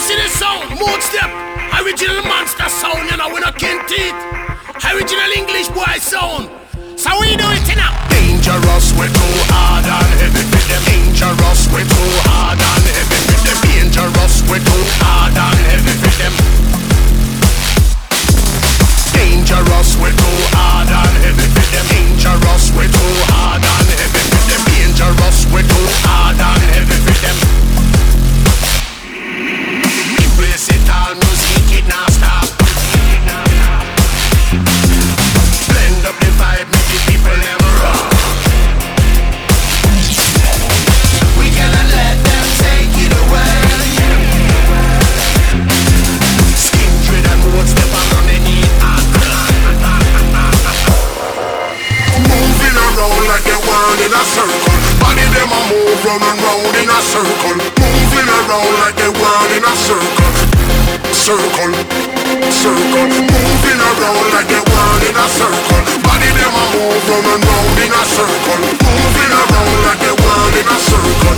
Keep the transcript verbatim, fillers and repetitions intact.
see the sound, mood step. Original monster sound, you know, we not kin teeth. Original English boy sound. So we do it now. Dangerous, we too hard and heavy with them. Dangerous, we too hard and heavy with them. Dangerous, we too hard and heavy with them. Dangerous, we too hard and heavy with them. Dangerous, we too hard and heavy with them. Dangerous, we too hard and heavy with them. Place it all, music it now stop. Blend up the vibe, make the people never rock. We cannot let them take it away. Skin dread and mood step around the knee. Moving around like a world in a circle. Body them a move round and round in a circle. Moving around like a world in a circle. Circle, circle. Moving around like a world in a circle. Body them a move round and round in a circle. Moving around like a world in a circle.